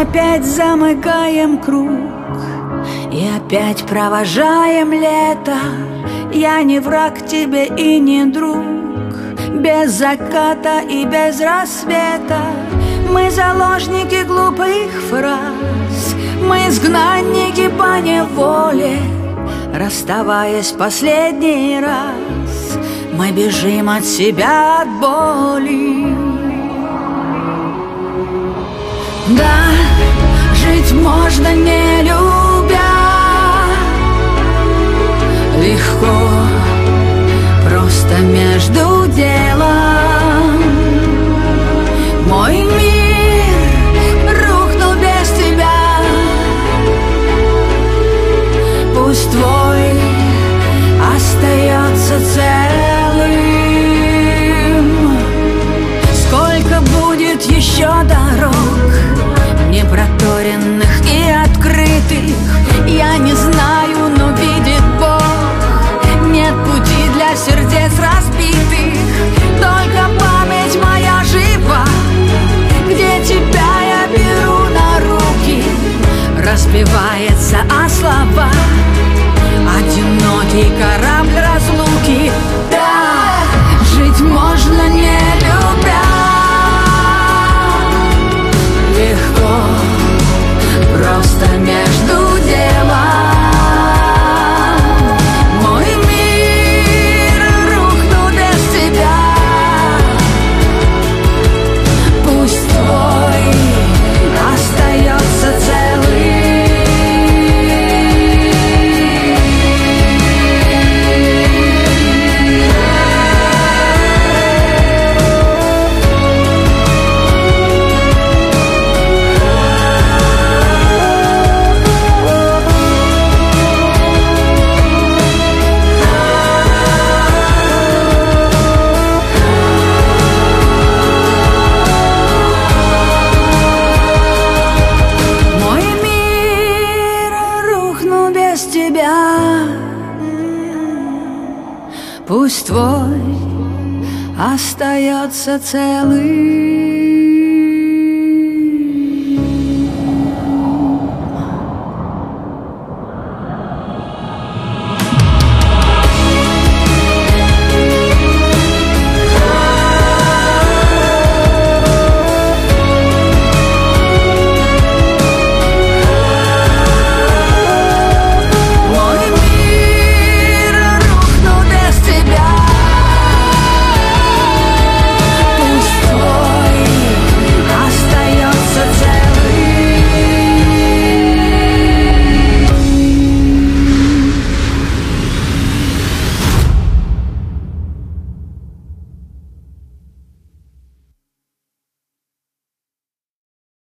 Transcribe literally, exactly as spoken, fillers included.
опять замыкаем круг и опять провожаем лето. Я не враг тебе и не друг. Без заката и без рассвета мы заложники глупых фраз, мы изгнанники по неволе. Расставаясь последний раз, мы бежим от себя, от боли. Да, жить можно не любя, легко, просто между делом. Мой мир рухнул без тебя, пусть твой остается целым. Сколько будет еще дорог, непроторенных и открытых, я не знаю, но видит Бог. Нет пути для сердец разбитых, только память моя жива, где тебя я беру на руки. Разбивается о слова одинокий корабль разлуки. Да, жить можно не любя, легко, просто между делом. Мой мир рухнул без тебя, пусть твой остается целым. Пусть твой остается целым.